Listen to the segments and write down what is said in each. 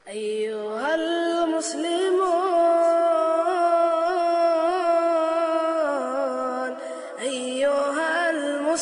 أيها المسلمون أيها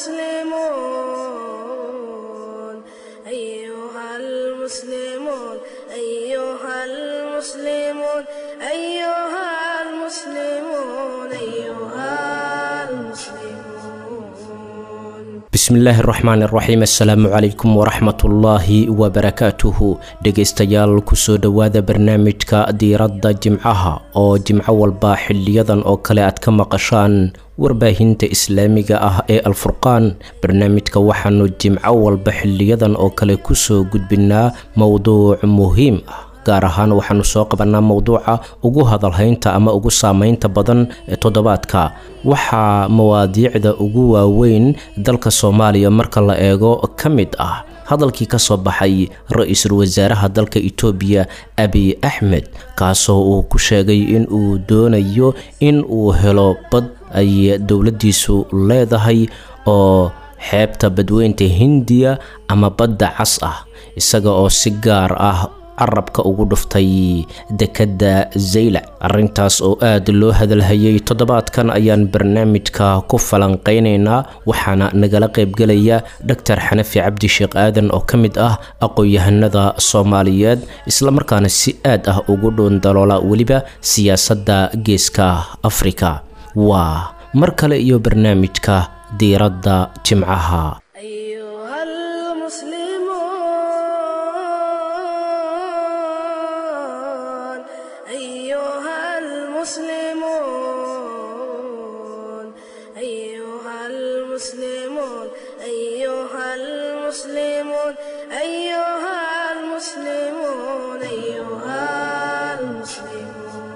المسلمون أيها المسلمون أيها المسلمون أيها المسلمون أيها المسلمون بسم الله الرحمن الرحيم السلام عليكم ورحمة الله وبركاته dhegeystayaal kusoo dhawaada barnaamijka diiradda jimcaha oo jimco walba xiliyadan oo kale aad ka maqashaan warbaahinta islaamiga ah ee Al-Furqaan. barnaamijka waxaanu jimco walba xiliyadan oo kale kusoo gudbinaa mowduuc muhiim ah, gaar ahaan waxaanu soo qabanaa mowduuca ugu hadalhaynta ama ugu saameynta badan ee toddobaadka. waxaa mawaadiicda ugu waaweyn dalka Soomaaliya marka la eego ka mid ah hadalkii ka soo baxay ra'iisul wasaaraha dalka Itoobiya Abiy Ahmed, kaasoo uu ku sheegay in uu doonayo in uu helo bad ay dowladdiisu leedahay oo xeebta badweynta Hindiya ama badda cas ah, isaga oo si gaar ah carabka ugu dhuftay dekada Zaylac. arrintaas oo aad loo hadalhayay toddobaadkan ayaan barnaamijka ku falanqeynaynaa, waxaana nagala qaybgelaya Dr. Xanafi Cabdi Sheekh Aadan oo kamid ah aqoon-yahanada Soomaaliyeed isla markaana si aad ah ugu dhoondaloola weliba siyaasadda geeska Afrika. waa mar kale iyo barnaamijka diiradda jimcaha. أيها المسلمون أيها المسلمون أيها المسلمون أيها المسلمون أيها المسلمون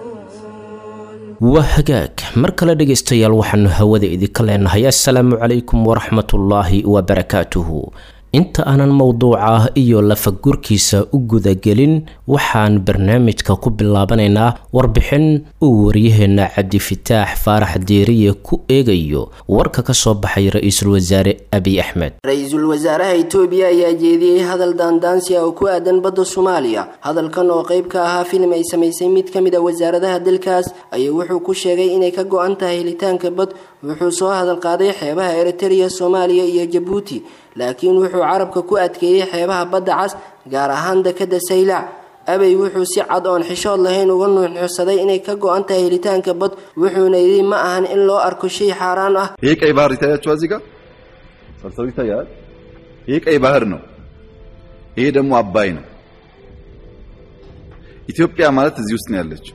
وهجاك مركل dhegeystayaal waxaanu hawada idinka leenahay assalaamu calaykum waraxmatullaahi wabarakaatuhu. inta aanan mowduuca iyo lafagurkiisa u gudagelin waxaan barnaamijka ku bilaabanaynaa warbixin uu waryaheena Cabdifataax Faarax Diiriye ku eegayo warka ka soo baxay ra'iisul wasaare Abiy Ahmed. ra'iisul wasaaraha Itoobiya ayaa jeediyay hadal daandaansi ah oo ku aadan badda Soomaaliya. hadalkan oo qayb ka ahaa filim ay sameysay mid ka mid ah wasaaradaha dalkaas ayaa wuxuu ku sheegay inay ka go'an tahay helitaanka bad. wuxuu soo hadal qaaday xeebaha Eritrea, Soomaaliya iyo Djibouti, laakiin wuxuu carabka ku adkeeyay xeebaha badda cas gaar ahaan dekada Zaylac. Abiy wuxuu si cad oo xishood lahayn uga nuuxnuuxsaday inay ka go'an tahay helitaanka bad, wuxuuna yiri ma ahan in loo arko shay xaraan ah. ይሄ ቀይ ባህር ይታያችሁ እዚህ ጋር ሰልሰው ይታያል። ይሄ ቀይ ባህር ነው። ይሄ ደግሞ አባይ ነው። ኢትዮጵያ ማለት እዚህ ውስጥ ነው ያለችው።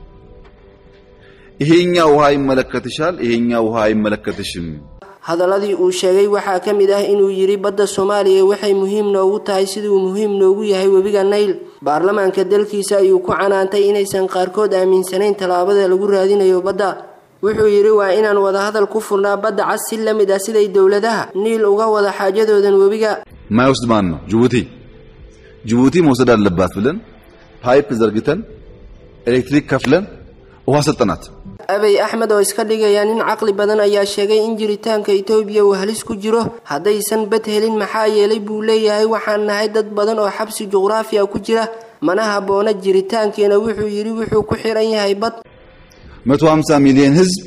ይሄኛው ውሃ ይመለከትሻል፣ ይሄኛው ውሃ አይመለከትሽም። hadaladii uu sheegay waxaa ka mid ah inuu yiri badda Soomaaliya waxay muhiim noogu tahay sidoo muhiim noogu yahay webiga Nile. baarlamaanka dalkiisa ayuu ku canaantay inaysan qaarkood aaminsanayn talaabada lagu raadinayo badda. wuxuu yiri waa inaan wada hadal ku furnaa badda cas si la mid ah siday dawladaha Nile uga wada xaajadoodan webiga. ما يوسد ማን ነው? ጅቡቲ መውሰድ አለባት ብለን ፓይፕ ዘርግተን ኤሌክትሪክ ከፍለን ውሃ ሰጠናት። Abiy Ahmed oo iska dhigaya nin aqli badan ayaa sheegay in jiritaanka Itoobiya uu halis ku jiro haddaysan bad helin. maxaa yeelay buu leeyahay waxaan nahay dad badan oo xabsi juqraafiya ku jira, mana haboona jiritaankeena. wuxuu yiri wuxuu ku xiran yahay bad. 150 ሚሊዮን ህዝብ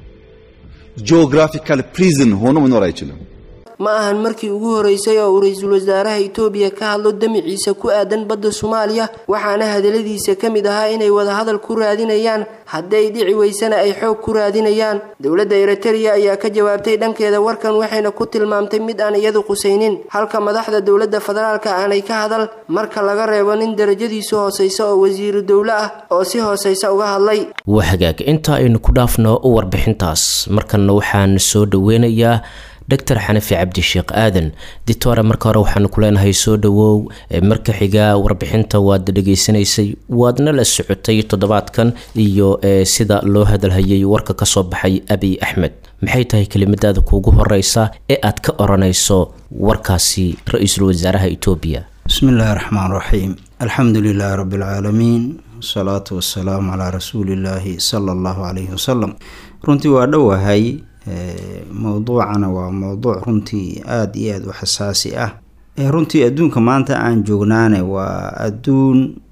ጂኦግራፊካል ፕሪዝን ሆኖ መኖር አይችልም። ma ahan markii ugu horeysay oo ra'iisul wasaaraha Itoobiya ka hadlo damiciisa ku aadan badda Soomaaliya, waxaana hadaladiisa kamid ahaa inay wada hadal ku raadinayaan, hadday dhici weysana ay xoog ku raadinayaan. dawladda Eritrea ayaa ka jawaabtay dhankeeda warkan, waxayna ku tilmaamtay mid aan iyadu qusaynin, halka madaxda dawladda federaalka aanay ka hadal marka laga reebo nin darajadiisu hooseysa oo wasiir dawla ah oo si hooseysa uga hadlay. wahagaag inta aynu ku dhaafno warbixintaas, markana waxaan soo dhaweynayaa Dr. Xanafi Cabdi Sheekh Aadan. dictor marka hore waxaan ku leenahay soo dhawow. marka xiga warbixinta waad dhageysanaysay, waadna la socotay toddobaadkan iyo sida loo hadalhayay warka ka soo baxay Abiy Ahmed. maxay tahay kelimadaada kuugu horeysa ee aad ka oranayso warkaasi ra'iisul wasaaraha Itoobiya? bismillahir rahmaanir rahiim, alxamdulillahi rabbil aalamiin, salaatu wassalaam ala rasuulillahi sallallahu alayhi wasallam. runtii waa dhawahay mowduucana waa mowduuc runtii aad iyo aad u xasaasi ah. runtii adduunka maanta aan joognaane waa adduun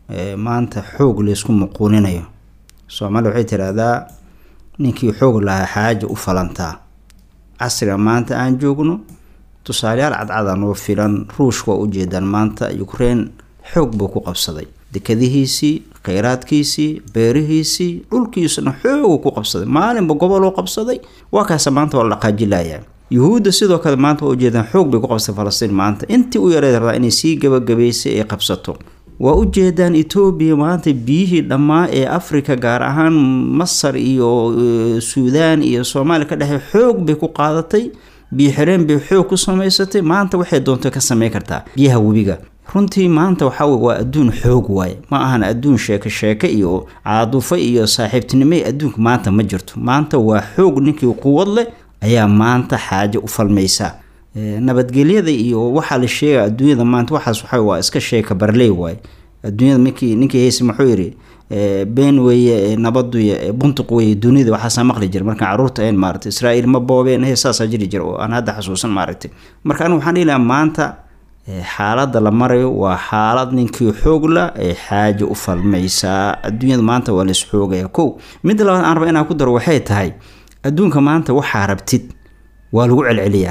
maanta xoog laysku muquuninayo. Soomaali waxay tiraahdaa ninkii xoog lahaa xaaja u falantaa. Casriga maanta aan joogno tusaalayaal cadcad oo filan. Ruushka u jeedaan maanta Ukraine xoog buu ku qabsaday dekadihiisii, kheyraadkiisii, beerihiisii, dhulkiisuna xoog ku qabsaday. Maalinba gobol oo qabsaday waa kaas maanta waa la qaajilayaa. Yuhuudda sidoo kale maanta u jeedaan xoog bay ku qabsaday Falastiin maanta. Intii u yareedaa inay sii gabagabeysay ay qabsato. waa u jeedaan Ethiopia maanta biyihii dhammaa ee Afrika gaar ahaan Masar iyo Suudaan iyo Soomaaliya ka dhexe xoog bay ku qaadatay. biyo xireen bay xoog ku samaysatay. maanta waxay doonto ka sameyn kartaa biyaha webiga. runtii maanta waxa waa adduun xoog waay, ma ahan adduun sheeko iyo caadufo iyo saaxiibtinimo. adduunka maanta ma jirto. maanta waa xoog ninkii quwad leh ayaa maanta xaaje u falmaysa. nabadgelyada iyo waxa la sheegay adduunyada maanta waxaas waxa waa iska sheeka barley waay. adduunyada ninkii heesi muxuu yiri been weeye nabadu iyo buntuq weeye dunida waxa maqli jir marka caruurta ay maartay Israa'iil ma boobeen heesaas jiri jir oo aan hadda xasuusan maartay. marka anigu waxaan ilaa maanta xaaladda la marayo waa xaalad ninkii xoog la ee xaaje u falmaysa. adduunyada maanta waa la isxoogaya. mid labaad aan rabo inaan ku daro waxay tahay adduunka maanta waxa rabtid waa lagu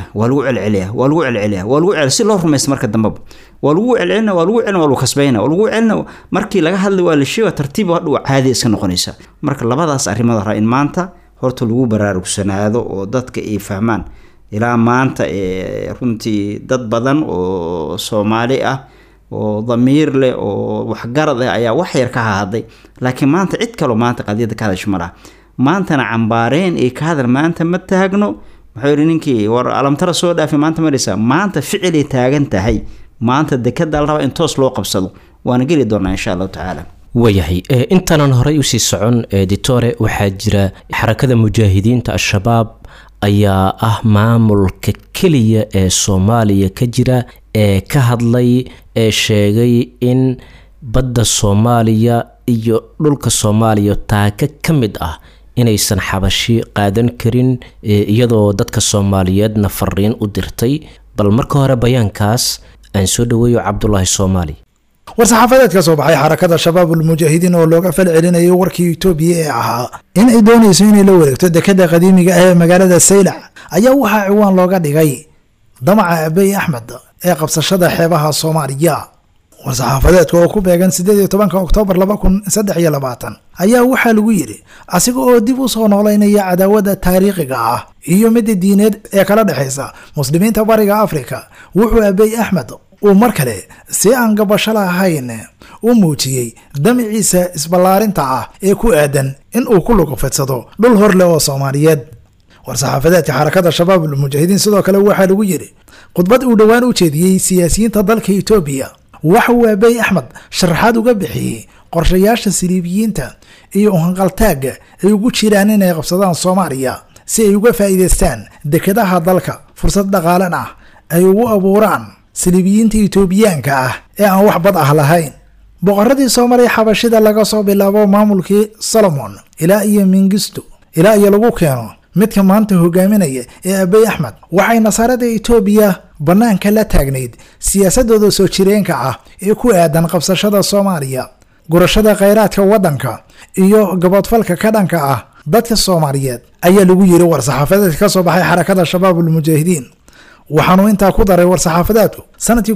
celceliyaa si loo rumaysto marka dambe waa lagu kasbayna markii laga hadlay waa la sheego tartiib waa caadi iska noqonaysa. marka labadaas arimood ra in maanta horta lagu baraarugsanaado oo dadka ay fahmaan. ilaa maanta runtii dad badan oo Soomaali ah oo damiir leh oo waxgarad ah ayaa wax yar ka hadlay, laakiin maanta cid kale maanta qadiyada ka hadasho malaha. maantana cambaareen ee ka hadal maanta ma taagno. maxay ninkii war alamtara soo dhaafay maanta marisa maanta ficil ay taagan tahay. maanta dekada la raba in toos loo qabsado waana geli doonaa insha Allah taala. wayahay intanan horay u sii socon editore waxaa jira xarakada mujaahidiinta al-shabaab ayaa ah maamulka kaliya ee Soomaaliya ka jira ee ka hadlay ee sheegay in badda Soomaaliya iyo dhulka Soomaaliya taaka kamid ah inaysan xabashi qaadan karin iyadoo dadka Soomaaliyeedna fariin u dirtay. bal marka hore bayaankaas aan soo dhaweeyo Cabdullaahi Soomaali. war-saxaafadeed ka soo baxay xarakada shabaabul mujaahidiin oo looga falcelinayay warkii Itoobiya ee ahaa in ay doonayso inay la wareegto dekada qadiimiga ah ee magaalada Saylac ayaa waxaa ciwaan looga dhigay damaca Abiy Ahmed ee qabsashada xeebaha Soomaaliya. war-saxaafadeedka oo ku beegan 18 Oktoobar 2023 ayaa waxaa lagu yiri asiga oo dib u soo noolaynaya cadaawada taariikhiga ah iyo mid diineed ee kala dhaxaysa muslimiinta bariga Afrika. wuxuu Abiy Ahmed uu mar kale si aan gabasho lahayn u muujiyay damciisa isballaarinta ah ee ku aadan in uu ku luqfadsado dhul hor leh oo Soomaaliyeed. war-saxaafadeedka xarakada shabaabul mujaahidiin sidoo kale waxaa lagu yiri khudbad uu dhawaan u jeediyay siyaasiyiinta dalka Itoobiya waxa uu Abiy Ahmed sharaxaad uga bixiyay qorshayaasha siliibiyiinta iyo hanqaltaaga ay ugu jiraan inay qabsadaan Soomaaliya si ay uga faa'iideystaan dekadaha dalka fursad dhaqaale ah ay ugu abuuraan siliibiyiinta Itoobiyaanka ah ee aan wax bad ah lahayn. boqoradii Soomaaliya xabashida laga soo bilaabo maamulkii Solomon ilaa iyo Mengistu ilaa iyo lagu keeno midka maanta hogaaminaya ee Abiy Ahmed waxay nasaarada Itoobiya banaanka la taagnayd siyaasadooda soo jireenka ah ee ku aadan qabsashada Soomaaliya, gurashada kheyraadka wadanka iyo gabadfalka ka dhanka ah dadka Soomaaliyeed ayaa lagu yiri war-saxaafadeed ka soo baxay xarakada shabaabul mujaahidiin. waxaanu intaa ku daray war-saxaafadeedku sanadkii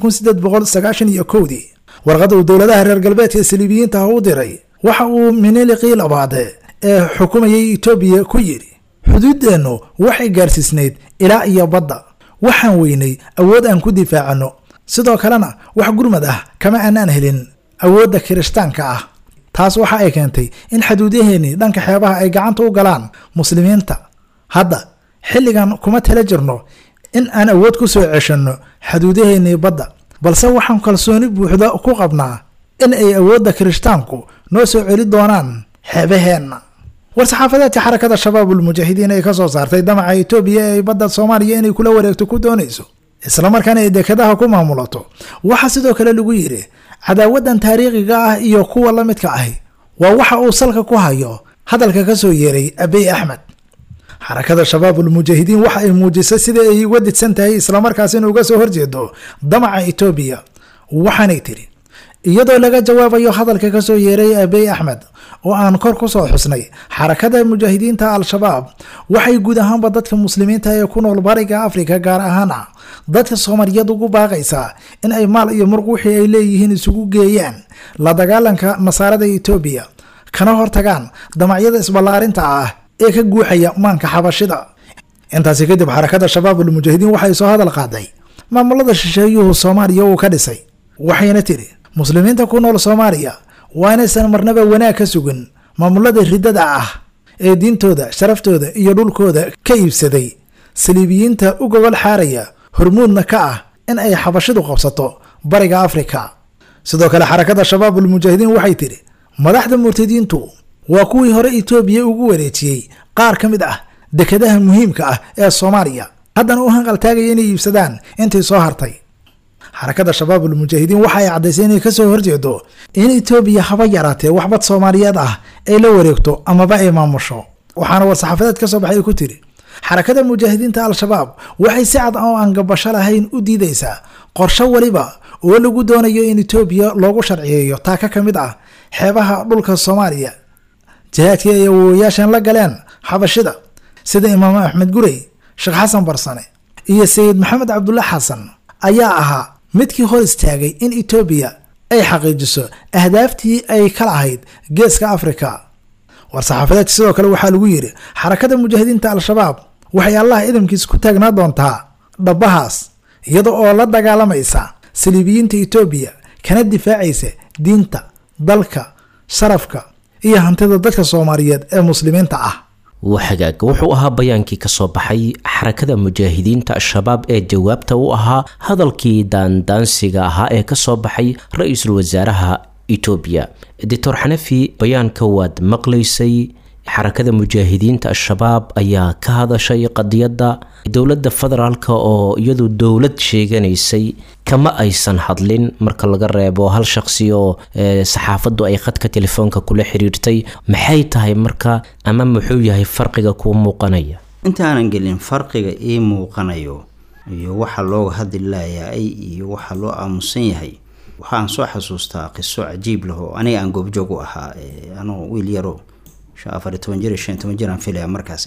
1891 warqada uu dowladaha reer galbeedka siliibiyiinta u diray waxa uu Miniliqii labaad ee xukumayay Itoobiya ku yiri xuduudeenu waxay gaarsiisneyd ilaa iyo badda. waxaan weynay awood aan ku difaacano, sidoo kalena wax gurmad ah kama aanan helin awoodda kirishtaanka ah. taas waxa ay keentay in xuduudaheeni dhanka xeebaha ay gacanta u galaan muslimiinta. hadda xilligan kuma tala jirno in aan awood ku soo ceshano xuduudaheeni badda, balse waxaan kalsooni buuxda ku qabnaa in ay awoodda kirishtaanku noo soo celi doonaan xeebaheena. war-saxaafadeedka xarakada shabaabul mujaahidiin ay ka soo saartay damaca Itoobiya ee badda Soomaaliya inay kula wareegto ku doonayso isla markaana ay dekadaha ku maamulato waxa sidoo kale lagu yiri cadaawadan taariikhiga ah iyo kuwa la midka ah waa waxa uu salka ku hayo hadalka ka soo yeeray Abiy Ahmed. xarakada shabaabul mujaahidiin waxa ay muujisay sida ay wadidsan tahay isla markaasina uga soo horjeedo damaca Itoobiya. waxaanay tiri iyadoo laga jawaabayo hadalka kasoo yeeray abiy axmed oo aan kor kusoo xusnay xarakada mujaahidiinta al-shabaab waxay guud ahaanba dadka muslimiinta ee ku nool bariga afrika gaar ahaan dadka soomaaliyeed ugu baaqaysaa in ay maal iyo muruq wixii ay leeyihiin isugu geeyaan la dagaalanka nasaarada Itoobiya kana hortagaan damacyada isballaarinta ee ka guuxaya maanka xabashida. intaasi kadib xarakada shabaabul mujaahidiin waxay soo hadal qaaday maamulada shisheeyuhu Soomaaliya uu ka dhisay waxayna tiri muslimiinta ku nool Soomaaliya waa inaysan marnaba wanaag ka sugin maamulada ridada ee diintooda sharaftooda iyo dhulkooda ka iibsaday saliibiyiinta u gogol xaaraya hormuudna ka in ay xabashidu qabsato bariga Afrika. sidoo kale xarakada shabaabul mujaahidiin waxay tiri madaxda murtadiintu waa kuwii hore Itoobiya ugu wareejiyay qaar kamid dekadaha muhiimka ee Soomaaliya haddana u hanqal taagay inay iibsadaan intii soo hartay. xarakada shabaabul mujaahidiin waxay cadeysay inay ka soo horjeedo in Itoobiya haba yaraatee waxbad Soomaaliyeed ay la wareegto amaba ay maamusho. waxaana war-saxaafadeed ka soo baxay ku tiri xarakada mujaahidiinta al-shabaab waxay si cad oo aan gabasho lahayn u diidaysaa qorshe waliba oo lagu doonayo in Itoobiya loogu sharciyeeyo taaka kamid xeebaha dhulka Soomaaliya. jihaadkii ay awoowayaashan la galeen xabashida sida Imaam Axmed Gurey, Sheekh Xasan Barsane iyo Sayid Maxamed Cabdulla Xasan ayaa ahaa midkii hor istaagay in Itoobiya ay xaqiijiso ahdaaftii ay ka lahayd geeska Afrika. war-saxaafadeedka sidoo kale waxaa lagu yiri xarakada mujaahidiinta al-shabaab waxay Allah idamkiisa ku taagnaa doontaa dhabahaas iyada oo la dagaalamaysa saliibiyiinta Itoobiya kana difaacaysa diinta, dalka, sharafka iyo hantida dadka Soomaaliyeed ee muslimiinta وحقاق wuxuu ahaa bayaankii ka soo baxay xarakada mujaahidiinta al-shabaab ee jawaabta u ahaa hadalkii daandaansiga ahaa ee ka soo baxay ra'iisul wasaaraha Itoobiya. Dr. Xanafi bayaanka waad maqlaysay xarakada mujaahidiinta al-shabaab ayaa ka hadashay qadiyada dowladda federaalka oo iyadu dowlad sheeganaysay kama aysan hadlin marka laga reebo hal shakhsi oo saxaafadu ay khadka telefoonka kula xiriirtay. maxay tahay marka ama muxuu yahay farqiga ku muuqanaya inta aanan gelin farqiga ee muuqanayo iyo waxa loo hadlayaa iyo waxa loo aamusan yahay waxaan soo xasuustaa qiso cajiib leh oo aniga aan goobjoog u ahaa anoo wiil yaro 14 jir 15 jir aan filaya markaas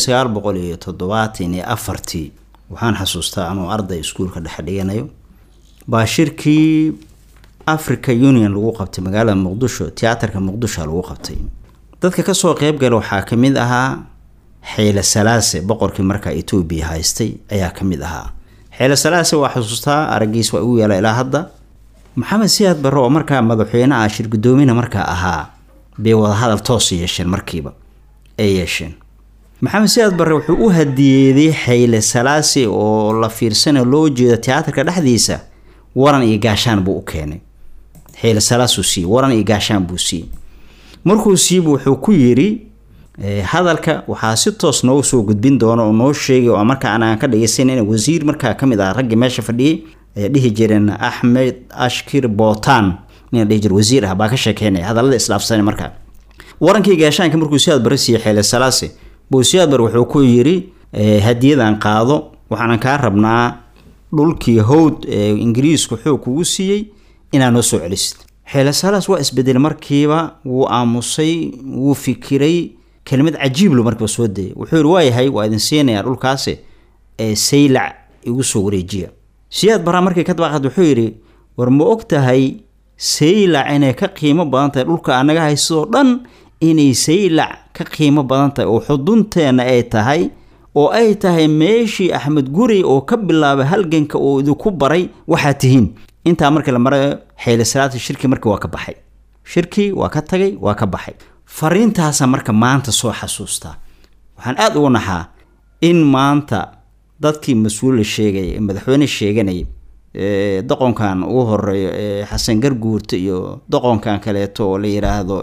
1974 waxaan xasuustaa anoo arday iskuulka dhex dhiganayo baashirkii Africa Union lagu qabtay magaalada Muqdisho tiyaatarka Muqdisho lagu qabtay dadka ka soo qayb galay waxaa kamid ahaa Haile Selassie boqorkii markaa Itoobiya haystay ayaa kamid ahaa. Haile Selassie waa xasuustaa aragiis waa ugu yeelay ilaa hadda. Maxamed Siyaad Barre oo markaa madaxweynaha shir gudoomina markaa ahaa bay wada hadal toos yeesheen markiiba ay yeesheen. Maxamed Siyaad Barre wuxuu u hadiyeeyay Haile Selassie oo la fiirsanayo loo jeedo tiyaatarka dhexdiisa waran iyo gaashaan buu u keenay. Haile Selassie waran iyo gaashaan buu siiyay. markuu siibu wuxuu ku yiri hadalka waxaa si toos noo soo gudbin doona oo noo sheegay oo markaa aan ka dhageysan in wasiir markaa kamid ah rag meesha fadhiyay ay dhihi jireen Ahmed Ashkir Botan nin dhihi jir wasiir ah baa ka sheekeynay hadallada islaafsan markaa warankii gaashaanka markuu Siyaad Barre siiyay Haile Selassie buu Siyaad Barre wuxuu ku yiri hadiyadan qaado waxaan ka rabnaa dhulkii howd Ingiriisku wuxuu kugu siiyay inaan noo soo celisid. Haile Selassie waa isbedel markiiba wuu aamusay wuu fikiray كلمة عجيب له مركب سودة وحور واي وإذن سينا يقول كاسة سيلع يوسو ريجيا سياد برا مركب كتب واحد وحوري ورمو أكتا هاي سيلع أنا كقيمة بانتا يقول كأنا هاي صورن إني سيلع كقيمة بانتا وحضنتا أنا أيتا هاي وأيتا هاي ماشي أحمد قوري وكب الله بهالجنك وذو كبري وحاتهين أنت مركب لما حيل سلات الشركة مركب واكبحي شركي واكتغي واكبحي fariintaas marka maanta soo xasuustaa waxaan aad ugu naxaa in maanta dadkii mas'uul sheegay madaxweyne sheeganay doqonkan uu horeeyo Xasan Garguurta iyo doqonkan kaleeto oo la yiraahdo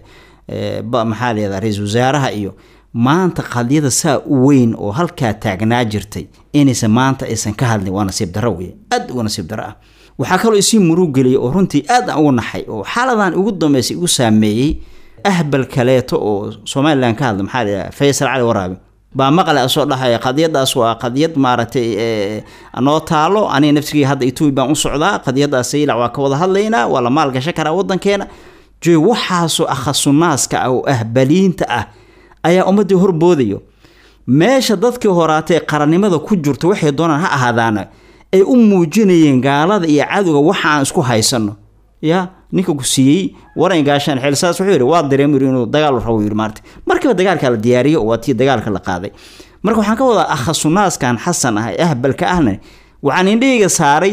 maxaa leedahay ra'iisul wasaaraha iyo maanta qadiyada saa u weyn oo halka taagnaa jirtay inaysan maanta aysan ka hadlin waa nasiib darro weey aad ugu nasiib darro ah waxa kale oo isii murug galay oo runtii aad ugu naxay oo xaaladan ugu dambeysay ugu saameeyay أهبل كليته أو Somaliland كهذا محل فيصل علي ورابي baa maqle soo dhahay qadiyadaas waa qadiyad maaragtay anoo taalo ani nafsigii hadda Itoobiya baan u socdaa qadiyadaas Saylac waa ka wada hadlaynaa waa la maal gashan karaa wadankeena jooy waxaasoo akhasunnaaska oo ahbaliinta ah ayaa ummadii horboodayo meesha dadkii horaatay qarannimada ku jirto waxay doonaan ha ahaadaan ay u muujinayeen gaalada iyo cadowga waxa aan isku haysano ya ninka ku siiyay waran gaashan xilsaas wuxuu yiri waa dareemir inuu dagaal rabo yiri maartay markii dagaalka la diyaariyo waa tii dagaalka la qaaday marka waxaan ka wadaa akhasunaaskan xasan ah ahbalka ahna waxaan indhiga saaray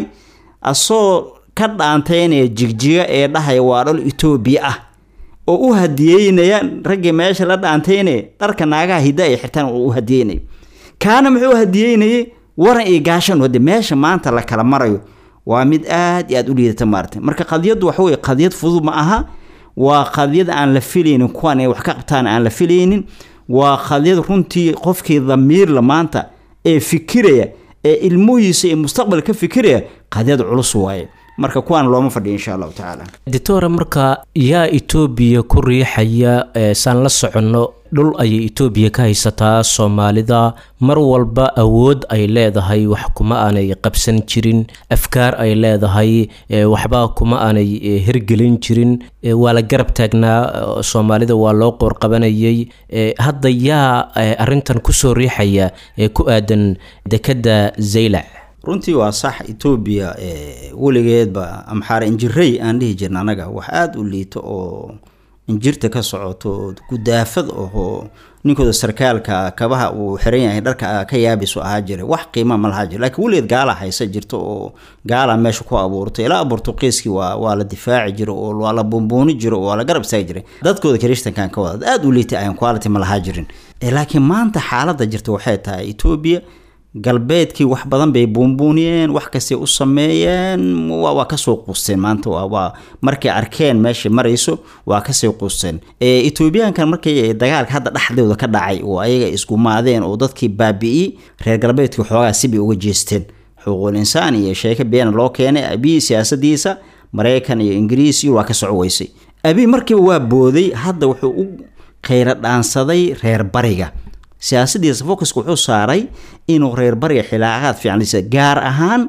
asoo ka dhaanteynaya jigjiga ee dhahay waa dhul Itoobiya ah oo u hadiyeynaya ragga meesha la dhaanteynay dharka naagaha hidaaya xirtaan oo u hadiyeynay kaana muxuu hadiyeynay waran iyo gaashan wada meesha maanta la kala marayo waa mid aad iyo aad u liidata maartay marka qadiyadu waxa weey qadiyad fudud ma aha waa qadiyad aan la filaynin kuwan ay wax ka qabtaan aan la filaynin waa qadiyad runtii qofkii dhamiir la maanta ee fikiraya ee ilmuhiisa ee mustaqbal ka fikiraya qadiyad culus waaye marka kuwan looma fadhiyo insha Allah taala dictor marka yaa Itoobiya ku riixaya san la socono dhul ay Itoobiya ka haysataa Soomaalida mar walba awood ay leedahay wax kuma aanay qabsan jirin afkaar ay leedahay waxba kuma aanay hirgelin jirin waa la garab taagnaa Soomaalida waa loo qorqabanayay hadda yaa arintan ku soo riixaya ku aadan dekada Saylac runtii waa sax Itoobiya waligeedba amxaar injiray aan dhihi jirnaa anaga wax aad u liito oo injirta ka socoto gudaafad oo ninkooda sarkaalka kabaha uu xiran yahay dharka ka yaabiso aha jiray wax qiimo ma laha jiray laakiin waligeed gaala haysa jirto oo gaala meesha ku abuurtay ilaa Boortaqiiskii waa la difaaci jiray oo waa la bombooni jiray oo la garab saay jiray dadkooda Kirishtankan ka wada aad u liitay ayaan quality ma laha jirin laakiin maanta xaaladda jirta waxay tahay Itoobiya galbeedkii wax badan bay buunbuuniyeen wax kasta u sameeyeen waa ka soo qusteen maanta waa markay arkeen meesha marayso waa ka soo qusteen Itoobiyaankan markay dagaalka hadda dhaxdooda ka dhacay oo ayaga isku maadeen oo dadkii baabi'i reer galbeedkii xoogaa sibi uga jeesteen xuquuqul insaan iyo sheeka been loo keenay abi siyaasadiisa Mareykan iyo Ingiriis waa ka socoweysay abi markii waa booday hadda wuxuu u kheyr dhaansaday reer bariga siyaasadiisa focusku wuxuu saaray inuu reer bariga xilaaqaad fiicanaysa gaar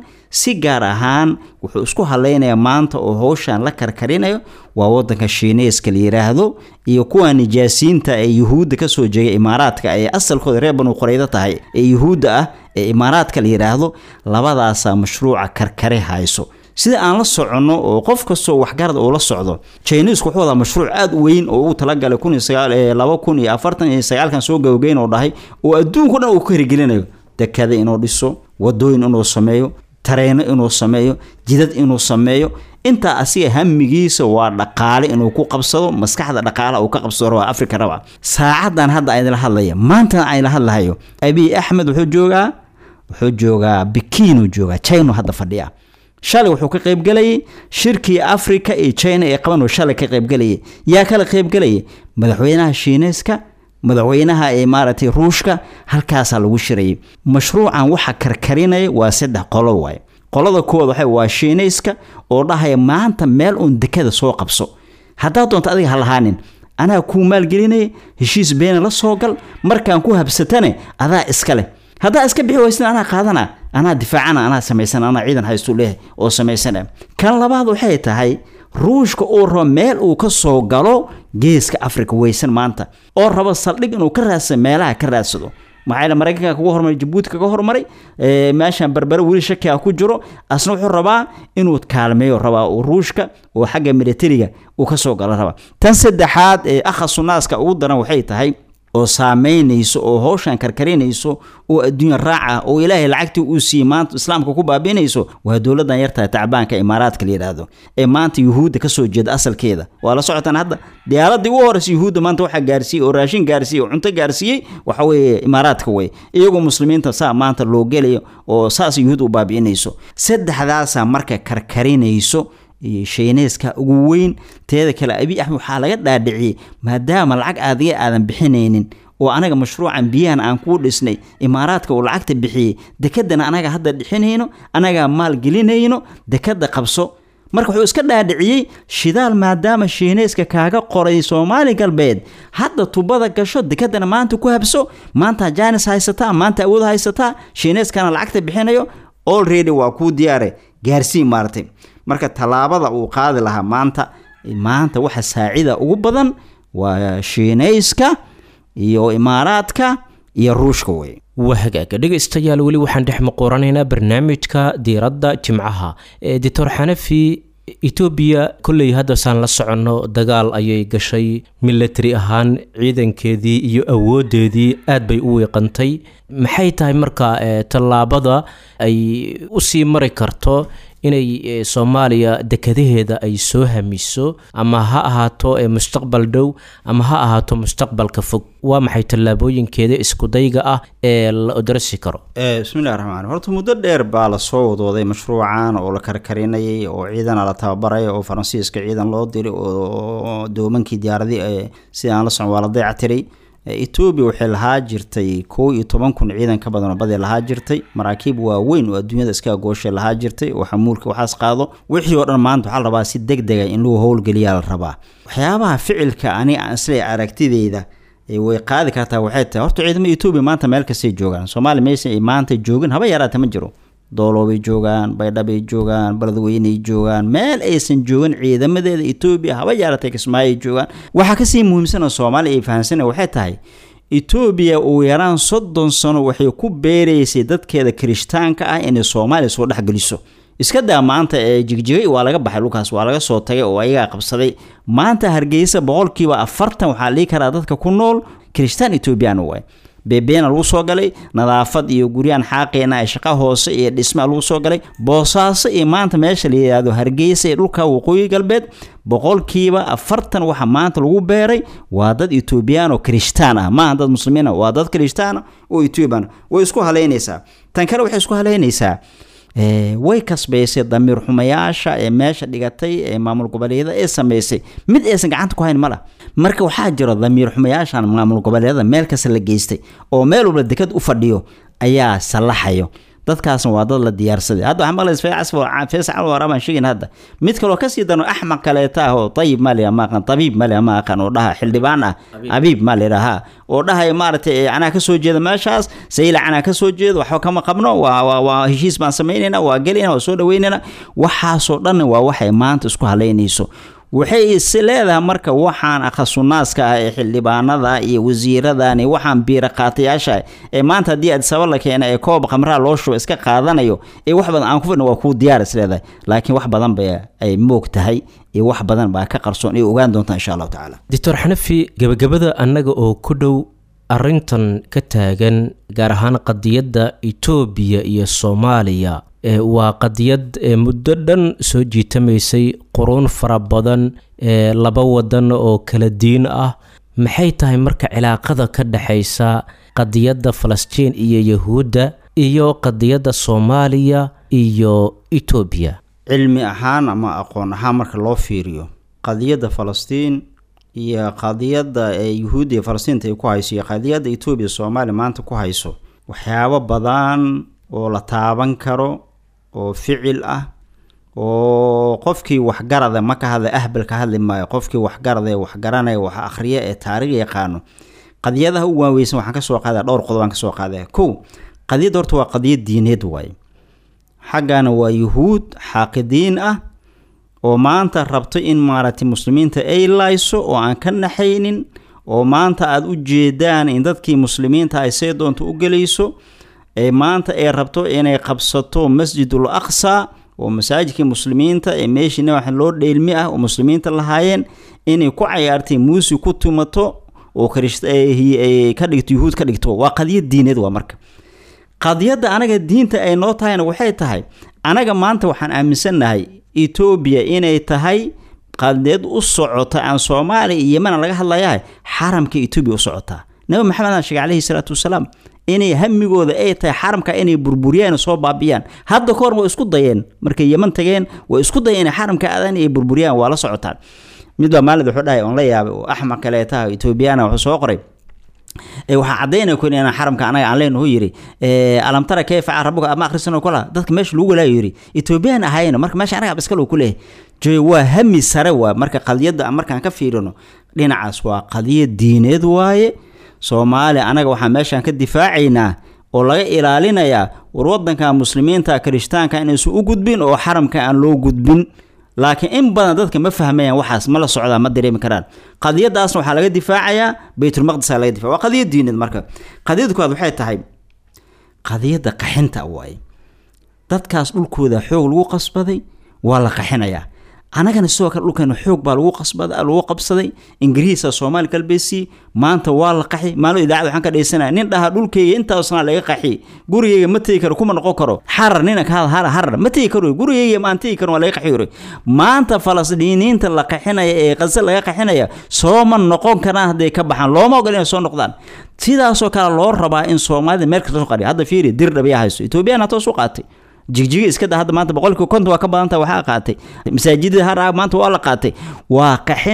ahaan wuxuu isku haleynayaa maanta oo hawshan la karkarinayo waa wadanka Shiineeska la yiraahdo iyo kuwa nijaasiinta ee Yuhuudda ka soo jeeya Imaaraadka ee asalkooda reer Banu Qurayda tahay ee Yuhuudda ah ee Imaaraadka la yiraahdo labadaas mashruuca karkare hayso sida aan la socono oo qof kasto wax garad oo la socdo Chinese wuxuu wada mashruuc aad u weyn oo uu talagalay 2049 kan soo gowgeyn oo dhahay oo adduunka dhan uu ka hirgelinayo dekada inuu dhiso wadooyin inuu sameeyo tareeno inuu sameeyo jidad inuu sameeyo inta asiga hamigiisa waa dhaqaale inuu ku qabsado maskaxda dhaqaalaha uu ka qabsado waa Afrika raba saacadan hadda ay la hadlayaan maanta ay la hadlahayo Abiy Ahmed wuxuu joogaa Pekin uu joogaa China hadda fadhiya shalay wuxuu ka qayb galay shirkii Afrika ee China ee qaban oo shalay ka qayb galay yaa kala qayb galay madaxweynaha Shiineeska madaxweynaha Imaaraadka Ruushka halkaas lagu shiray mashruucan waxa karkarinay waa 3 qolo way qolada koowaad waa Shiineeska oo dhahay maanta meel uun dekada soo qabso hadaa doonto adiga halahaanin ana ku maal gelinay heshiis been la soo gal markaan ku habsatane adaa iska leh hadaa iska bixi weysna ana qaadana ana difaacana ana sameeysan ana ciidan haysto leh oo sameeysan kan labaad waxay tahay Ruushka oo rabo meel uu ka soo galo geeska Afrika weysan maanta oo rabo saldhig inuu ka raasado meelaha ka raasado maxay Mareykanka kugu hormaray Djibouti kaga hormaray meeshan Berbera wili shaki ku jiro asna wuxuu rabaa inuu kaalmeeyo rabaa Ruushka oo xagga militariga uu ka soo galo rabaa tan saddexaad ee akhasunnaaska ugu daran waxay tahay oo saameynayso oo hawshan karkarinayso oo adduun raaca oo Ilaahay lacagtii uu siiyay maanta islaamka ku baabiinayso waa dawladdan yarta tacbaanka Imaaraadka la yiraahdo ee maanta Yuhuudda ka soo jeeda asalkeeda waa la socotaan hadda diyaaradii ugu horeysay Yuhuudda maanta waxa gaarsiiyay oo raashin gaarsiiyay oo cunto gaarsiiyay waxa weeye Imaaraadka way iyagoo muslimiinta saa maanta loo gelayo oo saas Yuhuud u baabiinayso saddexdaas marka karkarinayso Shiineeska ugu weyn teeda kale Abiy Ahmed waxa laga dhaadhiciyay maadaama lacag aadiga aadan bixinaynin oo anaga mashruucan biyahan aan ku dhisnay Imaaraadka oo lacagta bixiyay dekadana anaga hadda dhixinayno anaga maal gelinayno dekada qabso marka wuxuu iska dhaadhiciyey shidaal maadaama shiineyska kaaga qoray Soomaali galbeed hadda tubada gasho dekadana maanta ku habso maanta jaanis haysataa maanta awood haysataa shiineyskana lacagta bixinayo already waa ku diyaare gaarsii maartay marka talaabada uu qaadi lahaa maanta waxa saacida ugu badan waa shiineyska iyo imaaraadka iyo ruushka way wahagaaga dhegaystayaal weli waxaan dhex muquranaynaa barnaamijka diiradda jimcaha Dr. Xanafi Ethiopia kulley hadda saan la socono dagaal ayay gashay military ahaan ciidankeedii iyo awoodeedii aad bay u weeqantay maxay tahay marka tallaabada ay u sii mari karto inay Soomaaliya dekadaheeda ay soo hamiso ama ha ahaato mustaqbal dhow ama ha ahaato mustaqbalka fog waa maxay tallaabooyinkeeda isku dayga ah ee la odrasi karo bismillaahir rahmaanir horta muddo dheer baa la soo wadooday mashruucan oo la karkarinayay oo ciidan la tababaray oo Faransiiska ciidan loo diray oo doomankii diyaaradii si aan la socon waa la dayactiray Ethiopia waxay lahaa jirtay 11,000 ciidan ka badan oo badii lahaa jirtay maraakiib waaweyn oo adduunyada iska gooshay lahaa jirtay oo xamuulka waxaas qaado wixii oo dhan maanta waxa la rabaa si degdeg ah in loo howlgeliyo la rabaa waxyaabaha ficilka ani aan isla aragtideyda way qaadi kartaa waxay tahay horta ciidamada Ethiopia maanta meel kasta joogaan Soomaali meesha ay maanta joogin haba yaraata ma jiro dooloway joogaan baydhabay joogaan baladweyne joogaan meel aysan joogin ciidamadeeda Ethiopia haba yaraatay Kismaayo joogaan waxa ka sii muhiimsan oo Soomaali ay fahansan waxay tahay Ethiopia oo yaraan 30 sano waxay ku beereysay dadkeeda Kirishtaanka ah in Soomaaliya soo dhaxgaliso iska daa maanta jigjigay waa laga baxay Lukaas waa laga soo tagay oo ayaga qabsaday maanta Hargeysa 40% waxa la karaa dadka ku nool Kirishtaan Ethiopian way beebena lagu soo galay nadaafad iyo guriyaan xaqeena ay shaqo hoose iyo dhisma lagu soo galay Boosaaso iyo maanta meesha la yiraahdo Hargeysa dhulka waqooyi galbeed 40% waxa maanta lagu beeray waa dad Ethiopian oo Kirishtaan ah ma dad muslimiin waa dad Kirishtaan oo Ethiopian way isku haleynaysaa tan kale waxay isku haleynaysaa way kasbaysay damiir xumayaasha ee meesha dhigatay ee maamul goboleedyada ee sameysay mid aysan gacanta ku hayn mala marka waxaa jira damiir xumayaashan maamul goboleedyada meel kasta la geystay oo meel walba dekad u fadhiyo ayaa salaxayo dadkaasna waa dad la diyaarsaday hadda waxa maqlays Faysal Warama sheegin hadda mid kale oo ka sii dano axmaq kaleeta oo Tayyib Mali ama qan Tabiib Mali ama qan oo dhaha xildhibaan ah Abiib Mali raha oo dhahay maartay ana ka soo jeeda meeshaas sayla ana ka soo jeedo waxa kama qabno waa heshiis baan sameeynayna waa galina waa soo dhaweynayna waxa soo dhan waa waxay maanta isku haleynayso waxay isleedahay marka waxaan akhasuunaaska ah ee xildhibaanada iyo wasiiradani waxaan biiraqaatayaasha ee maanta hadii aad sabab la keenay ee koob qamraa loo shubo iska qaadanayo ee wax badan aan ku fadhino waa ku diyaar isleedahay laakiin wax badan bay ay moogtahay ee wax badan baa ka qarsoon ee ogaan doonta insha Allah taala Dr. Xanafi gabagabada annaga oo ku dhow arintan ka taagan gaar ahaan qadiyadda Ethiopia iyo Soomaaliya waa qadiyad muddo dhan soo jiitamaysay quruun fara badan laba wadan oo kala diin ah maxay tahay marka cilaaqada ka dhaxaysa qadiyadda Falastiin iyo Yahuuda iyo qadiyadda Soomaaliya iyo Ethiopia cilmi ahaan ama aqoon ahaan marka loo fiiriyo qadiyadda Falastiin iyo qadiyadda Yahuuda iyo Falastiin ay ku hayso iyo qadiyadda Ethiopia Soomaaliya maanta ku hayso waxyaabo badan oo la taaban karo oo ficil ah oo qofkii wax garada ma ka hadla ahbalka hadli maayo qofkii wax garada wax garanaya wax akhriya ee taariikh yaqaano qadiyadaha u waaweysan waxaan ka soo qaadaa dhowr qodob aan ka soo qaadaa qadiyad horta waa qadiyad diineed way xaqana waa Yahuud xaqidiin ah oo maanta rabto in maaragtay muslimiinta ay layso oo aan ka naxaynin oo maanta aad u jeedaan in dadkii muslimiinta ay say doonto u galayso ee maanta ay rabto inay qabsato Masjidul Aqsa oo masaajidka muslimiinta ee meeshina wax loo dheelmi ah oo muslimiinta lahaayeen inay ku ciyaartay muusi ku tumato oo ay ka dhigto Yahuud ka dhigto waa qadiyad diineed waa marka qadiyadda anaga diinta ay noo tahayna waxay tahay anaga maanta waxaan aaminsanahay Ethiopia inay tahay qadiyad u socota aan Soomaaliya iyo Yemen laga hadlayaa xaramka Ethiopia u socota Nabi Maxamed alayhi salaatu wasalaam inay hamigooda ay tahay xaramka inay burburiyaan soo baabiyaan hadda koor way isku dayeen markay Yemen tageen way isku dayeen xaramka aadan ay burburiyaan waa la socotaan mid ba maalid wuxuu dhahay on la yaabay oo axmaq kaleeta Ethiopiana wuxuu soo qoray waxa cadeynay ku inaan xaramka anaga aan leenahay yiri alam tara kayfa arabuka ama akhrisano kala dadka meesha lagu walaayo yiri Ethiopian ahayna marka meesha anaga iska loo kuleh jooy waa hami sare waa marka qadiyada markaan ka fiirino dhinacaas waa qadiyad diineed waaye Soomaali anaga waxa meeshan ka difaacaynaa oo laga ilaalinayaa war wadanka muslimiinta Kirishtaanka inay u gudbin oo xaramka aan loo gudbin laakiin in badan dadka ma fahmayaan waxaas ma la socdaa ma dareemi karaan qadiyadaasna waxa laga difaacayaa Baytul Maqdis laga difaaco waa qadiyad diineed marka qadiyadu kood waxay tahay qadiyada qaxinta way dadkaas dhulkooda xoog lagu qasbaday waa la qaxinayaa anagana soo kale dhulkan xoog baa lagu qabsaday Ingiriiska Soomaali kalbeesi maanta waa la qaxi maalo idaacad waxaan ka dheesanaa nin dhaha dhulkayga intaas sana laga qaxi gurigayga ma tagi karo kuma noqon karo xarar nina ka harar ma tagi karo gurigayga ma tagi karo waa laga qaxi maanta Falastiiniinta la qaxinaya ee Gaza laga qaxinaya soo ma noqon karaan haday ka baxaan looma ogol inay soo noqdaan sidaas oo kale loo rabaa in Soomaalida meel ka soo qari hadda fiiri dir dhabiya hayso Ethiopia nato soo qaatay jigjiga iska hadda maanta boqolkiiba konton waa ka badanta waxa qaatay masaajidada har maanta waa la qaatay waa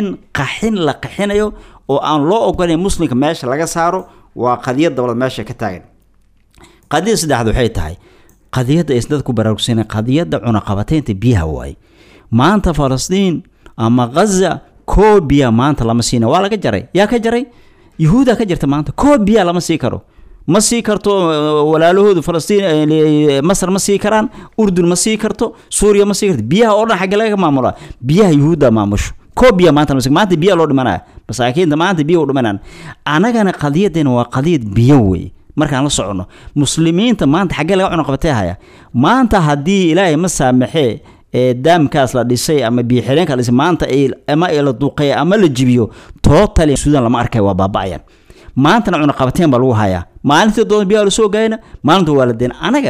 qaxin la qaxinayo oo aan loo ogolayn muslimka meesha laga saaro waa qadiyad dawlad meesha ka taagan qadiyada saddexaad waxay tahay qadiyada is dadku baraarugsanay qadiyada cunaqabateynta biyaha way maanta Falastiin ama Gaza koobiya maanta lama siina waa laga jaray yaa ka jaray Yahuuda ka jirta maanta koobiya lama sii karo ma sii karto walaalahoodu Falastiin Masar ma sii karaan Urdun ma sii karto Suuriya ma sii karto biyaha oo dhan xagga laga maamula biyaha Yahuuda maamusho koobiya maanta biya loo dhimanaa masaakiinta maanta biyo u dhimanaan anagana qadiyadena waa qadiyad biyo way markaan la socono muslimiinta maanta xagga laga cunaqabatay haya maanta hadii Ilaahay ma saamaxee daamkaas la dhisay ama biyo xireenka la dhisay maanta ama la duqay ama la jibiyo totally Suudaan lama arkay waa baaba'ayaan maanta cunaqabateen baa lagu hayaa maalinta doon biyo la soo gaayna maalinta waalideen anaga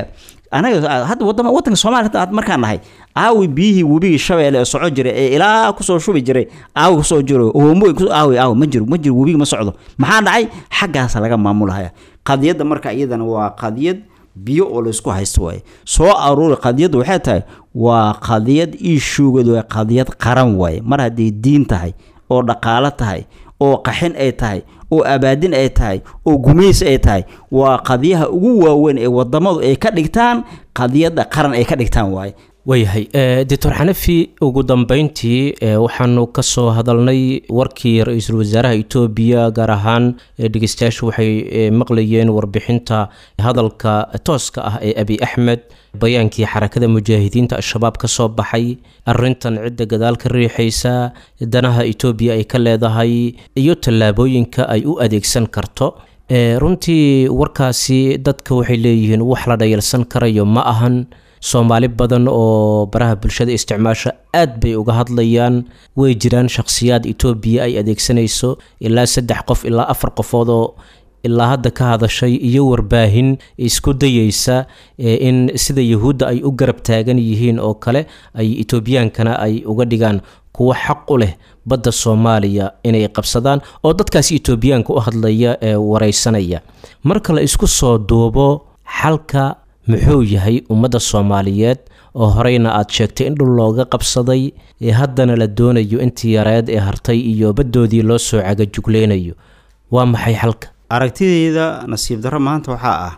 hadda wadanka Soomaaliya hadda markaan nahay aawi biyihi webiga Shabeelle ee socod jiray ee ilaa ku soo shubi jiray aawi ku soo jiro oo aawi ma jiro webiga ma socdo maxaa dhacay xaggaas laga maamulaya qadiyada marka iyadana waa qadiyad biyo oo la isku haysto way soo aruur qadiyadu waxay tahay waa qadiyad issue waa qadiyad qaran way mar hadii diin tahay oo dhaqaale tahay oo qaxin ay tahay oo abaadin ay tahay oo gumeys ay tahay waa qadiyaha ugu waaweyn ee wadamadu ay ka dhigtaan qadiyada qaran ay ka dhigtaan way wayahay Dr. Xanafi ugu dambeyntii waxaanu ka soo hadalnay warkii ra'iisul wasaaraha Itoobiya gaar ahaan dhageystayaashu waxay maqlayeen warbixinta hadalka tooska ah ee Abiy Ahmed bayaankii xarakada mujaahidiinta al-shabaab ka soo baxay arintan cidda gadaal ka riixaysa danaha Itoobiya ay ka leedahay iyo tallaabooyinka ay u adeegsan karto runtii warkaasi dadka waxay leeyihiin wax la dhayalsan karayo ma ahan Soomaali badan oo baraha bulshada isticmaasha aad bay uga hadlayaan way jiraan shakhsiyaad Itoobiya ay adeegsanayso ilaa 3 qof ilaa 4 qofood oo ilaa hadda ka hadashay iyo warbaahin isku dayaysa in sida Yahuuda ay u garab taagan yihiin oo kale ay Itoobiyaankana ay uga dhigaan kuwa xaq u leh badda Soomaaliya inay qabsadaan oo dadkaas Itoobiyaanka u hadlaya ee wareysanaya marka la isku soo duubo xalka muxuu yahay ummadda Soomaaliyeed oo horeyna aad sheegtay in dhul looga qabsaday ee haddana la doonayo intii yareed ee hartay iyo badoodii loo soo cagajugleeynayo waa maxay xalka aragtidayda nasiib darro maanta waxa ah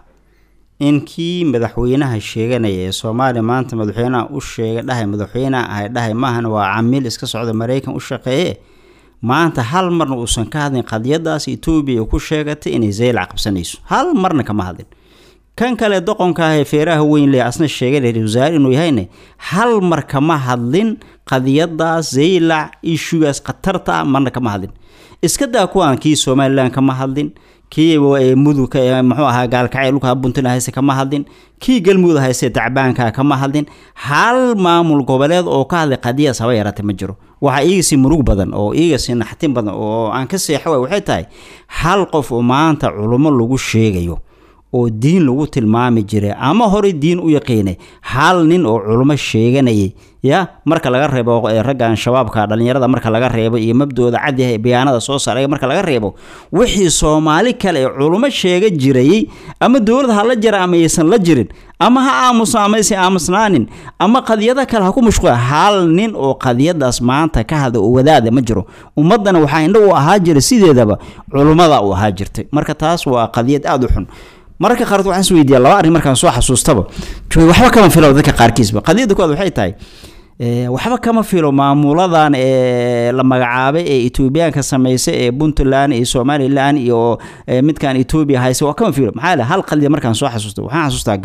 in kii madaxweynaha sheeganaya ee Soomaaliya maanta madaxweynaha u sheegay madaxweynaha ay dhahay maahan waa camil iska socda Mareykan u shaqeeyay maanta hal marna uusan ka hadlin qadiyadaas Itoobiya ku sheegatay inay Zeylac qabsanayso hal marna kama hadlin kan kale doqonka ah ee feeraha weyn leh asna sheegay wasaar inuu yahayna hal mar kama hadlin qadiyadaas Zeylac issuegaas qatarta marna kama hadlin iska daa kuwaan kii Soomaaliland kama hadlin kii muduka muxuu ahaa gaalkacay luka buntina hayse kama hadlin kii galmudug hayse tacbaanka kama hadlin hal maamul goboleed oo ka hadlay qadiyadaas haba yaraatay ma jiro waxa iiga si murug badan oo iiga si naxtin badan oo aan ka seexay waxay tahay hal qof oo maanta culimo lagu sheegayo oo diin lagu tilmaami jiray ama hore diin u yaqiinay hal nin oo culimo sheeganayay ya marka laga reebo raggan shabaabka dhalinyarada marka laga reebo iyo mabdooda cad yahay bayaanada soo saaray marka laga reebo wixii Soomaali kale ee culimo sheega jiray ama dawladda hala jira ama aysan la jirin ama ha aamusnaanin ama qadiyada kale ha ku mashquul hal nin oo qadiyadaas maanta ka hada oo wadaada ma jiro ummadana waxa indho u ahaa jiray sideedaba culimada u ahaa jirtay marka taas waa qadiyad aad u xun marka qaarkood waxaan isweydiiyay laba arrin markaan soo xasuustaba waxba kama filo dadka qaarkiisba qadiyada koowaad waxay tahay waxba kama filo maamuladan la magacaabay ee Ethiopia sameysay ee Puntland iyo Somaliland iyo midkan Ethiopia hayse waa kama filo maxaa hal qadiya markaan soo xasuusto waxaan xasuustaa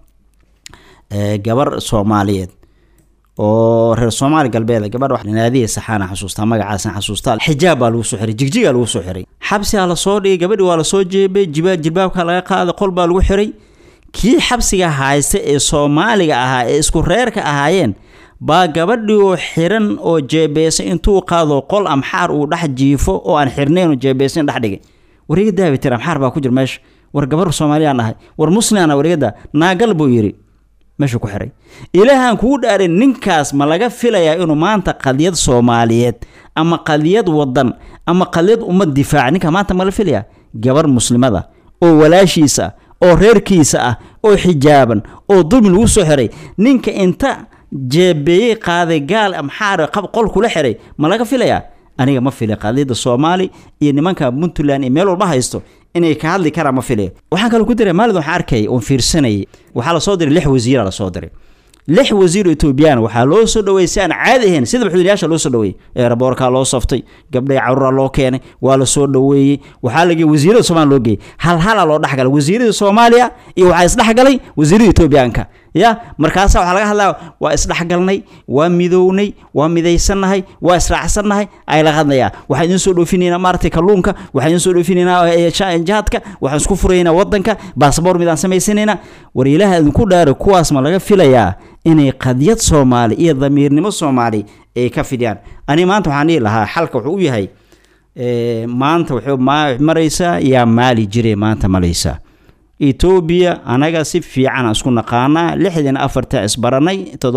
gabar Soomaaliyeed oo reer Soomaali galbeed gabar wax naadiye saxana xasuustaa magacaasan xasuustaa xijaab baa lagu soo xiray jigjiga lagu soo xiray xabsi la soo dhigay gabadhi waa la soo jeebay jilbaabka laga qaaday qol baa lagu xiray kii xabsiga haysta ee Soomaaliga ahaa ee isku reerka ahaayeen baa gabadhi oo xiran oo jeebeysan intuu qaado qol amxaar uu dhax jiifo oo aan xirneen oo jeebeysan dhax dhigay wariga daabitir amxaar baa ku jir meesha war gabar Soomaaliyan ahay war muslimaan warigada naagal buu yiri meesha ku xiray ilaahan kugu dhaarin ninkaas ma laga filayaa inuu maanta qadiyad Soomaaliyeed ama qadiyad wadan ama qadiyad ummad difaac ninka maanta ma la filayaa gabar muslimada oo walaashiisa oo reerkiisa ah oo xijaaban oo dulmi lagu soo xiray ninka inta jeebey qaaday gaal amxaar qol kula xiray ma laga filayaa aniga ma filay qadiyada Soomaali iyo nimanka Puntland ee meel walba haysto inay ka hadli karaan ma filay waxaan kale ku diray maalin waxaan arkay oo fiirsanay waxa la soo diray 6 wasiir la soo diray 6 wasiir Ethiopian waxa loo soo dhaweeyay aan caadi ahayn sida madaxweynayaasha loo soo dhaweeyay ee raboorka loo saftay gabdhay carruur loo keenay waa la soo dhaweeyay waxa laga wasiirada Soomaaliya loo geeyay hal loo dhaxgalay wasiirada Soomaaliya iyo waxa isdhaxgalay wasiirada Ethiopianka ya markaas waxa laga hadlaa waa isdhaxgalnay waa midownay waa midaysanahay waa israacsannahay ay la hadlayaan waxa idin soo dhoofinayna maartay kalluunka waxa idin soo dhoofinayna jaadka waxa isku furayna wadanka baasaboor midaan samaysanayna war ilaahay idin ku dhaaro kuwaas ma laga filayaa inay qadiyad Soomaali iyo damiirnimo Soomaali ay ka fidiyaan ani maanta waxaan ilaha xalka wuxuu u yahay maanta wuxuu maraysaa yaa maali jiray maanta malaysa Ethiopia anaga si fiican isku naqaana 64 isbaranay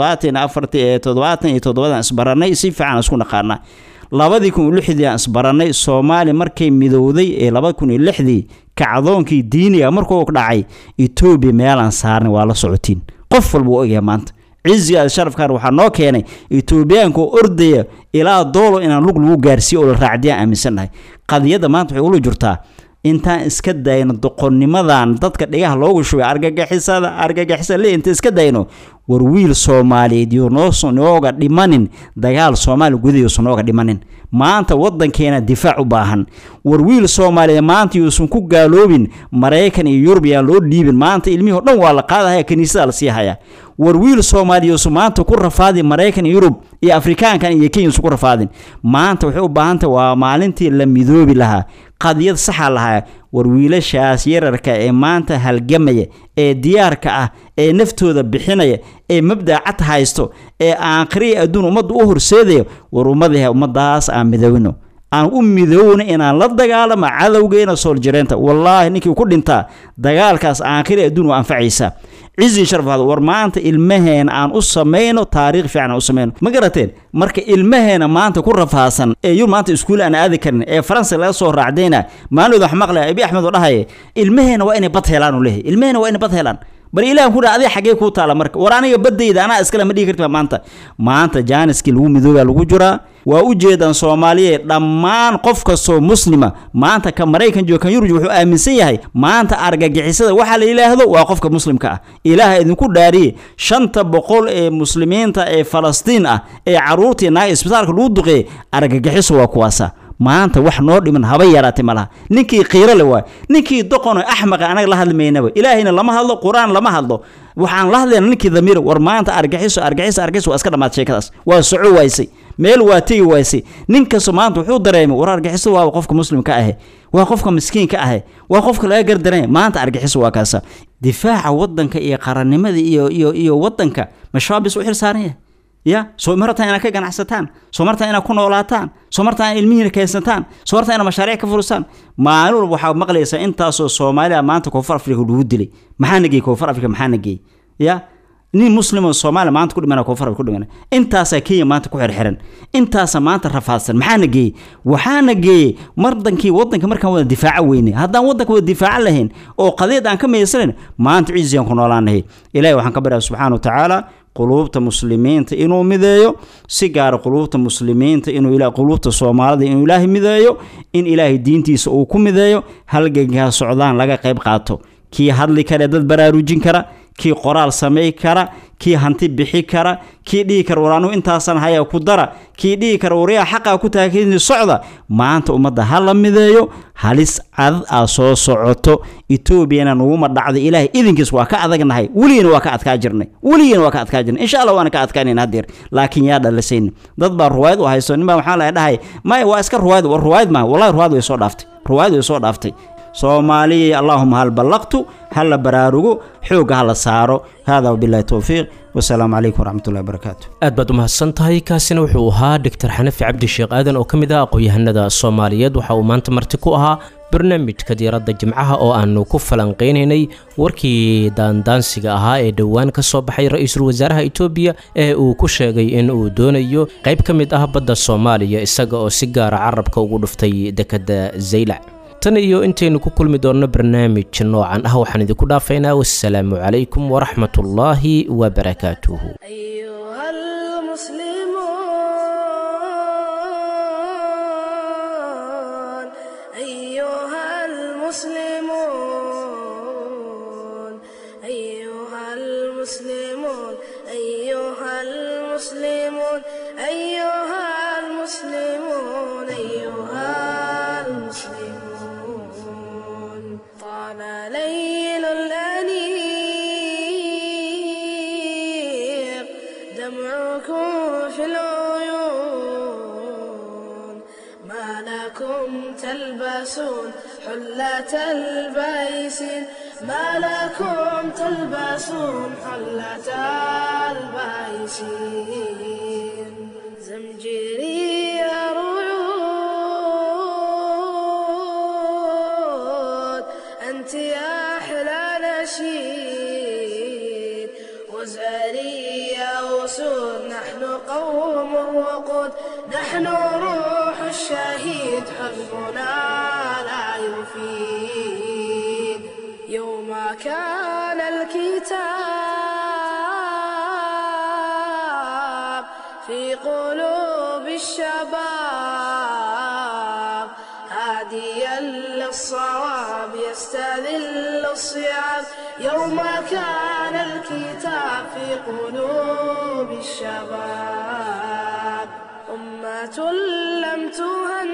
74 isbaranay si fiican isku naqaana 2006 isbaranay Soomaali markay midowday ee 2006 kacdoonkii diiniga markuu dhacay Ethiopia meelan saarnay waa la socotiin qof walba oo ogyahay maanta ciziga sharafkan waxa noo keenay Ethiopiaanku ordaya ilaa doolo inaan lug lagu gaarsiyo oo la raacdiyan aaminsanahay qadiyada maanta waxay u jirtaa inta iska dayno doqonnimadan dadka dhigaha loogu shubay argagixisada inta iska dayno war wiil Soomaaliyeed iyo nooga dhimanin dagaal Soomaali gudihiisa nooga dhimanin maanta wadankeena difaac u baahan war wiil Soomaaliyeed maanta yuusan ku gaaloobin Mareykan iyo Yurubiya loo dhiibin maanta ilmihi dhan waa la qaadayaa kaniisada la sii haya war wiil Soomaaliyeed maanta ku rafaadin Mareykan iyo Yurub iyo Afrikaankan iyo Kenya ku rafaadin maanta waxay u baahan tahay waa maalintii la midoobi lahaa qadiyad sax ah lahaa war wiilashaas yararka ee maanta halgamaya ee diyaarka ah ee naftooda bixinaya ee mabda cad haysto ee aan qariy adduun ummadda u horseedayo war ummadaas aan midowno aan u midowna inaan la dagaalamo cadawgeena sooljireenta wallahi ninkii ku dhintaa dagaalkaas aan qariy adduun u anfacaysa cizi sharafad war maanta ilmaheen aan u sameeyno taariikh fiican u sameeyno ma garateen marka ilmaheena maanta ku rafaasan ee yur maanta iskuul aan aadi karin ee Faransa laga soo raacdeena maalin wax maqlay Abi Ahmed oo dhahay ilmaheena waa inay bad helaan u leeyahay ilmaheena waa inay bad helaan bal ilaahay ku raacday xagee ku taala marka war aniga badayda ana iskala ma dhigi kartaa maanta jaaniski lagu midooba lagu jiraa waa u jeedan Soomaaliyeed dhammaan qof kastoo muslima maanta ka Mareykan jooga kan Yurub wuxuu aaminsan yahay maanta argagixisada waxa la ilaahdo waa qofka muslimka ah ilaahay idinku dhaariye 500 ee muslimiinta ee Falastiin ah ee caruurtii naag isbitaalka lagu duqeey argagixiso waa kuwaasa maanta wax noo dhiman haba yaraatay malaha ninkii qiiro le waa ninkii doqon axmaq anaga la hadlmeynaba ilaahina lama hadlo quraan lama hadlo waxaan la hadlaynaa ninkii damiir war maanta argaxiso waa iska dhamaad sheekadaas waa soco waysay meel waa tigi waysay ninkaas maanta wuxuu dareemay war argaxiso waa qofka muslimka ah waa qofka miskiinka ah waa qofka laga gardaray maanta argaxiso waa kaasa difaaca wadanka iyo qarannimada iyo wadanka mashaabis u xil saaran يا سو مرتا أنا كجنا حستان سو مرتا أنا كنا ولاتان سو مرتا علمية كيسنتان سو مرتا أنا مشاريع كفرسان ما نقول وحاب مقليسة أنت سو مالي ما أنت كفر أفريقيا الود لي محنجي كفر أفريقيا محنجي يا نين مسلم الصومال ما أنت كل منا كفر كل منا أنت ساكية ما أنت كحر حرن أنت ما أنت رفاسن محنجي وحنجي مرضن كي وضن كمر كان الدفاع ويني هذا وضنك والدفاع لهن أو قضية عن كم يسرن ما أنت عزيز يكون ولا نهي إلهي وحن كبر سبحانه وتعالى قلوبta muslimiinta inuu mideeyo si gaar quluubta muslimiinta inuu ilaa quluubta Soomaalida inuu ilaahay mideeyo in ilaahay diintiisa uu ku mideeyo halganka socdaan laga qayb qaato kii hadli kara dad baraarujin kara kii qoraal sameey kara kii hanti bixi kara kii dhigi kara walaanu intaasan haya ku dara kii dhigi kara wariya xaqa ku taageerin socda maanta umada hal mideeyo halis cad soo socoto Ethiopia nagu ma dhacday ilaahay idinkiis waa ka adagnahay waliina waa ka adkaa jirnay insha Allah waana ka adkaaneen hadir laakiin yaa dhalasayn dad baa ruwaayad u hayso nima waxa la dhahay ma waa iska ruwaayad ma wallahi ruwaayad way soo dhaaftay Soomaaliya Allahumma hal ballaqtu hal baraarugo xooga hal saaro hada billahi tawfiiq wasalaamu alaykum warahmatullahi wabarakatuh aad baad u mahadsantahay kaasina wuxuu ahaa Dr. Xanafi Cabdi Sheekh Aadan oo kamid ah aqoonyahanada Soomaaliyeed waxa uu maanta marti ku ahaa barnaamijka diiradda jimcaha oo aanu ku falanqeynaynay warkii daandaansiga ahaa ee dhawaan ka soo baxay ra'iisul wasaaraha Itoobiya ee uu ku sheegay in uu doonayo qayb kamid ah badda Soomaaliya isaga oo si gaar ah carabka ugu dhuftay dekada Zaylac tan iyo intaynu ku kulmi doonno barnaamij noocan ah waxaan idinku dhaafaynaa wassalaamu calaykum waraxmatullaahi wabarakaatuhu أيها المسلمون أيها المسلمون أيها المسلمون أيها المسلمون أيها المسلمون طال ليل الأنيق دمعكم في العيون ما لكم تلبسون حلة البيسين ما لكم تلبسون حلة البيسين زمجري رعود أنت يا أحلى نشيد وزاري يا أسود نحن قوم وقود نحن روح الشهيد حزبنا لا يفيد يوم كان الكتاب في قلوب الشباب هاديا للصواب يستذل الصيام يوم كان الكتاب في قلوب الشباب أمة لم تهن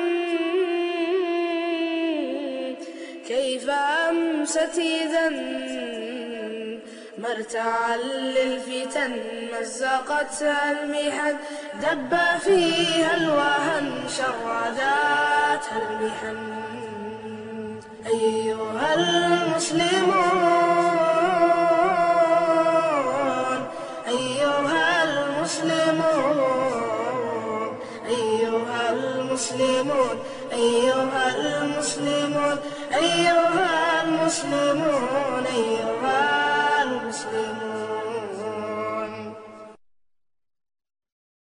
كيف أمست إذا مرتعا للفتن مزقتها المحن دب فيها الوهن شرداتها المحن أيها المسلمون أيها المسلمون أيها المسلمون أيها المسلمون أيها المسلمون أيها المسلمون